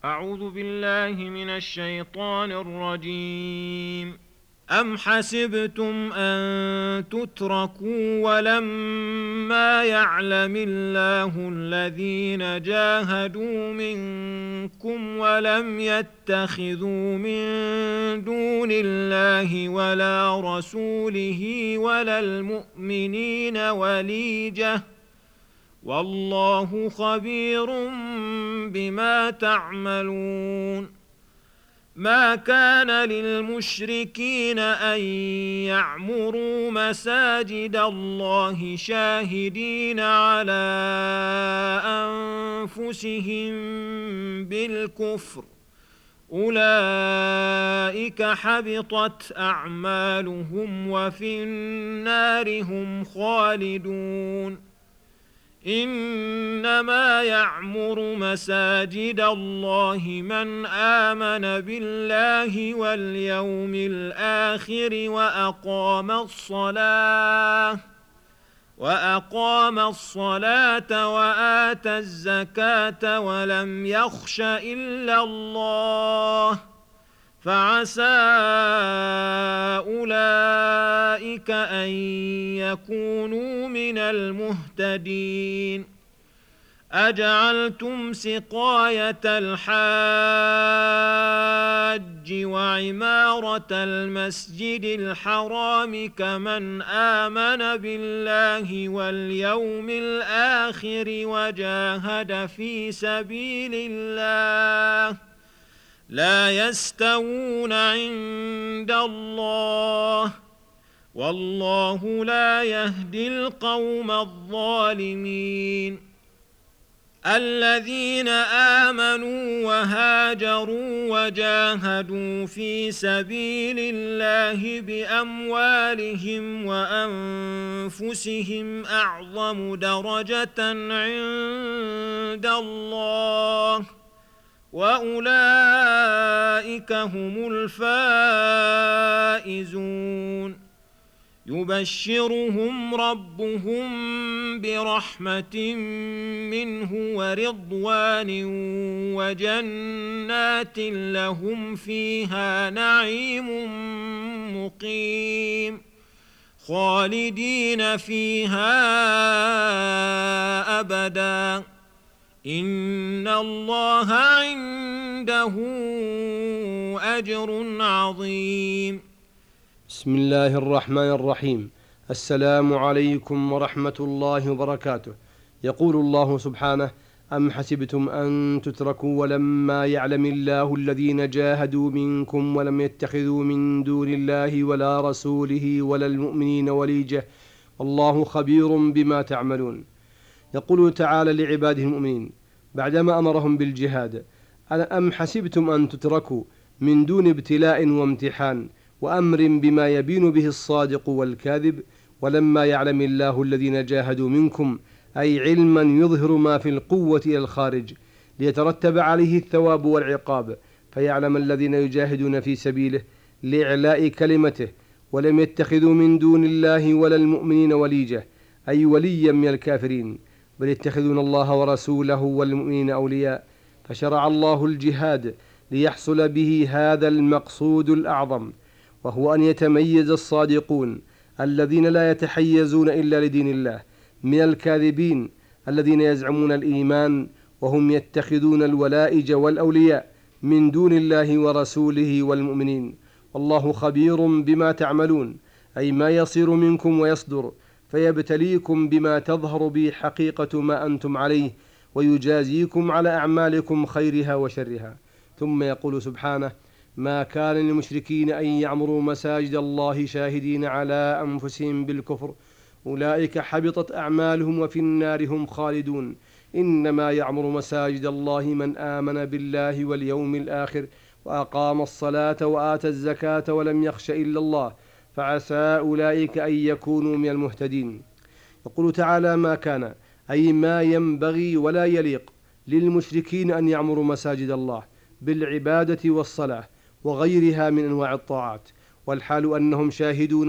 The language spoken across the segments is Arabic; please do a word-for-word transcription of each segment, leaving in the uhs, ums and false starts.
أعوذ بالله من الشيطان الرجيم. أم حسبتم أن تتركوا ولما يعلم الله الذين جاهدوا منكم ولم يتخذوا من دون الله ولا رسوله ولا المؤمنين وليجة والله خبير بما تعملون. ما كان للمشركين أن يعمروا مساجد الله شاهدين على أنفسهم بالكفر، أولئك حبطت أعمالهم وفي النار هم خالدون. إنما يعمر مساجد الله من آمن بالله واليوم الآخر وأقام الصلاة وأقام الصلاة وآتى الزكاة ولم يخش إلا الله، فعسى أولئك أن يكونوا من المهتدين. أجعلتم سقاية الحاج وعمارة المسجد الحرام كمن آمن بالله واليوم الآخر وجاهد في سبيل الله لا يستوون عند الله، والله لا يهدي القوم الظالمين. الذين آمنوا وهاجروا وجاهدوا في سبيل الله بأموالهم وأنفسهم أعظم درجة عند الله، وأولئك هم الفائزون. يبشرهم ربهم برحمة منه ورضوان وجنات لهم فيها نعيم مقيم خالدين فيها أبدا، إن الله عنده أجر عظيم. بسم الله الرحمن الرحيم. السلام عليكم ورحمة الله وبركاته. يقول الله سبحانه: أم حسبتم أن تتركوا ولما يعلم الله الذين جاهدوا منكم ولم يتخذوا من دون الله ولا رسوله ولا المؤمنين وليجة والله خبير بما تعملون. يقول تعالى لعباده المؤمنين بعدما أمرهم بالجهاد: أم حسبتم أن تتركوا من دون ابتلاء وامتحان وأمر بما يبين به الصادق والكاذب، ولما يعلم الله الذين جاهدوا منكم، أي علما يظهر ما في القوة إلى الخارج ليترتب عليه الثواب والعقاب، فيعلم الذين يجاهدون في سبيله لإعلاء كلمته، ولم يتخذوا من دون الله ولا المؤمنين وليجة، أي وليا من الكافرين، بل يتخذون الله ورسوله والمؤمنين أولياء. فشرع الله الجهاد ليحصل به هذا المقصود الأعظم، وهو أن يتميز الصادقون الذين لا يتحيزون إلا لدين الله من الكاذبين الذين يزعمون الإيمان وهم يتخذون الولائج والأولياء من دون الله ورسوله والمؤمنين. والله خبير بما تعملون، أي ما يصير منكم ويصدر، فيبتليكم بما تظهر به حقيقة ما أنتم عليه، ويجازيكم على أعمالكم خيرها وشرها. ثم يقول سبحانه: ما كان للمشركين أن يعمروا مساجد الله شاهدين على أنفسهم بالكفر، أولئك حبطت أعمالهم وفي النار هم خالدون. إنما يعمر مساجد الله من آمن بالله واليوم الآخر وأقام الصلاة وآتى الزكاة ولم يخش إلا الله، فعسى أولئك أن يكونوا من المهتدين. يقول تعالى: ما كان، أي ما ينبغي ولا يليق للمشركين أن يعمروا مساجد الله بالعبادة والصلاة وغيرها من أنواع الطاعات، والحال أنهم شاهدون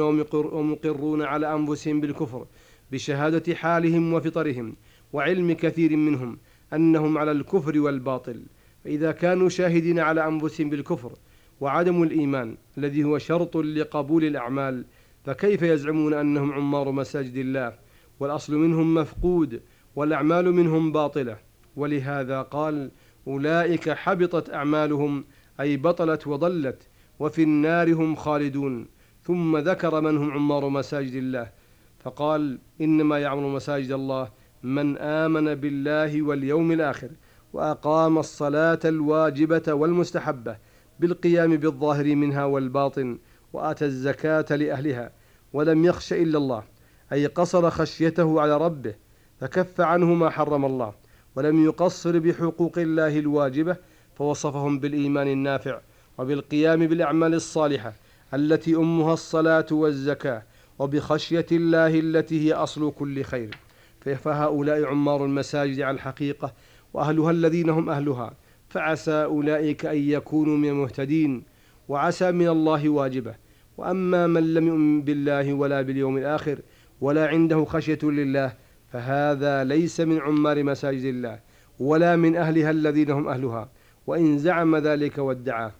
ومقرون على أنفسهم بالكفر بشهادة حالهم وفطرهم وعلم كثير منهم أنهم على الكفر والباطل، فإذا كانوا شاهدين على أنفسهم بالكفر وعدم الإيمان الذي هو شرط لقبول الأعمال، فكيف يزعمون أنهم عمار مساجد الله والأصل منهم مفقود والأعمال منهم باطلة؟ ولهذا قال: أولئك حبطت أعمالهم، أي بطلت وضلت، وفي النار هم خالدون. ثم ذكر من هم عمار مساجد الله فقال: إنما يعمر مساجد الله من آمن بالله واليوم الآخر وأقام الصلاة الواجبة والمستحبة بالقيام بالظاهر منها والباطن، وآتى الزكاة لأهلها، ولم يخش إلا الله، أي قصر خشيته على ربه فكف عنه ما حرم الله، ولم يقصر بحقوق الله الواجبة، فوصفهم بالإيمان النافع وبالقيام بالأعمال الصالحة التي أمها الصلاة والزكاة، وبخشية الله التي هي أصل كل خير. فهؤلاء عمار المساجد على الحقيقة، وأهلها الذين هم أهلها، فعسى أولئك أن يكونوا من المهتدين، وعسى من الله واجبة. وأما من لم يؤمن بالله ولا باليوم الآخر ولا عنده خشية لله، فهذا ليس من عمار مساجد الله ولا من أهلها الذين هم أهلها، وإن زعم ذلك وادعاه.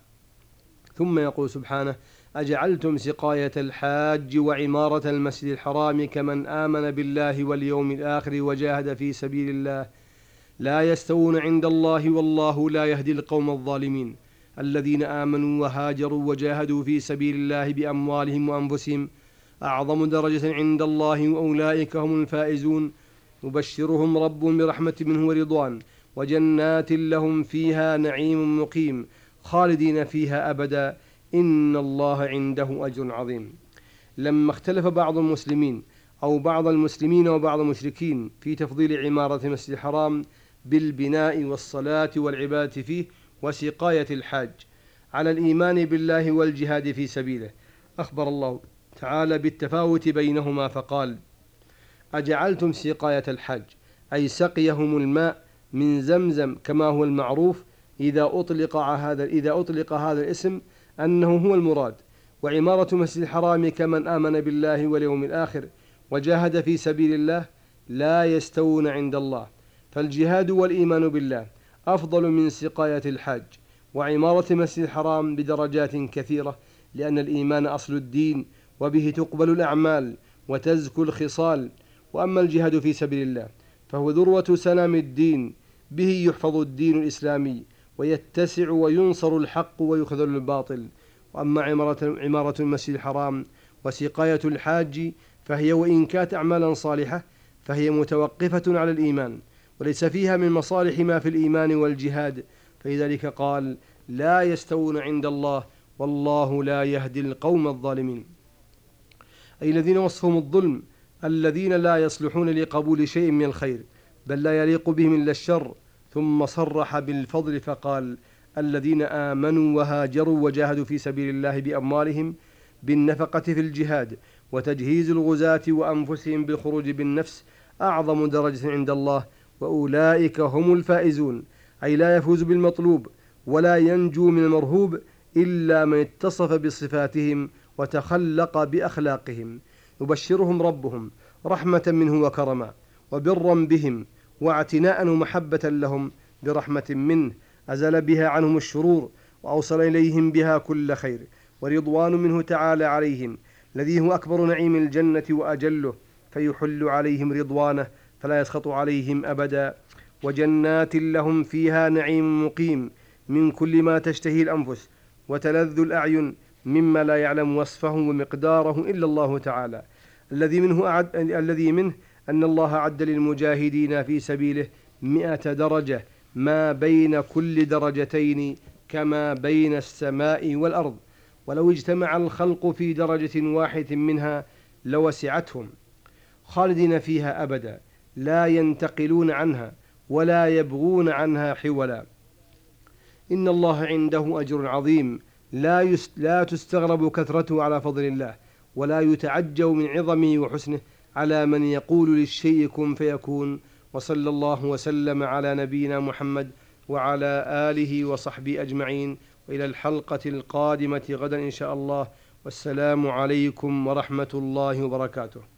ثم يقول سبحانه: أجعلتم سقاية الحاج وعمارة المسجد الحرام كمن آمن بالله واليوم الآخر وجاهد في سبيل الله لا يستوون عند الله والله لا يهدي القوم الظالمين. الذين آمنوا وهاجروا وجاهدوا في سبيل الله بأموالهم وأنفسهم أعظم درجة عند الله، وأولئك هم الفائزون. يبشرهم ربهم برحمة منه ورضوان وجنات لهم فيها نعيم مقيم خالدين فيها أبدا، إن الله عنده أجر عظيم. لما اختلف بعض المسلمين أو بعض المسلمين وبعض المشركين في تفضيل عمارة المسجد الحرام بالبناء والصلاة والعبادة فيه وسقاية الحاج على الإيمان بالله والجهاد في سبيله، أخبر الله تعالى بالتفاوت بينهما فقال: أجعلتم سقاية الحاج، أي سقيهم الماء من زمزم كما هو المعروف إذا أطلق هذا إذا أطلق هذا الاسم أنه هو المراد. وعمارة مسجد الحرام كمن آمن بالله واليوم الآخر وجاهد في سبيل الله لا يستوون عند الله، فالجهاد والإيمان بالله أفضل من سقاية الحاج. وعمارة مسجد الحرام بدرجات كثيرة، لأن الإيمان أصل الدين وبه تقبل الأعمال وتزكو الخصال. وأما الجهاد في سبيل الله فهو ذروة سنام الدين، به يحفظ الدين الإسلامي ويتسع وينصر الحق ويخذل الباطل. وأما عمارة, عمارة المسجد الحرام وسقاية الحاج فهي وإن كانت أعمالا صالحة فهي متوقفة على الإيمان، وليس فيها من مصالح ما في الإيمان والجهاد، فلذلك قال: لا يستوون عند الله والله لا يهدي القوم الظالمين، أي الذين وصفهم الظلم، الذين لا يصلحون لقبول شيء من الخير بل لا يليق بهم إلا الشر. ثم صرح بالفضل فقال: الذين آمنوا وهاجروا وجاهدوا في سبيل الله بأموالهم بالنفقة في الجهاد وتجهيز الغزاة وأنفسهم بالخروج بالنفس أعظم درجة عند الله، وأولئك هم الفائزون، أي لا يفوز بالمطلوب ولا ينجو من المرهوب إلا من اتصف بصفاتهم وتخلق بأخلاقهم. يبشرهم ربهم رحمة منه وكرما وبرا بهم واعتناء ومحبة لهم برحمة منه أزل بها عنهم الشرور وأوصل إليهم بها كل خير، ورضوان منه تعالى عليهم الذي هو أكبر نعيم الجنة وأجله، فيحل عليهم رضوانه فلا يسخط عليهم أبدا. وجنات لهم فيها نعيم مقيم من كل ما تشتهي الأنفس وتلذ الأعين مما لا يعلم وصفه ومقداره إلا الله تعالى، الذي منه أعد الذي منه أن الله أعد للمجاهدين في سبيله مئة درجة ما بين كل درجتين كما بين السماء والأرض، ولو اجتمع الخلق في درجة واحدة منها لوسعتهم، خالدين فيها أبدا لا ينتقلون عنها ولا يبغون عنها حولا. إن الله عنده أجر عظيم لا, لا تستغرب كثرته على فضل الله، ولا يتعجب من عظمه وحسنه على من يقول للشيء كن فيكون. وصلى الله وسلم على نبينا محمد وعلى آله وصحبه أجمعين، وإلى الحلقة القادمة غدا إن شاء الله، والسلام عليكم ورحمة الله وبركاته.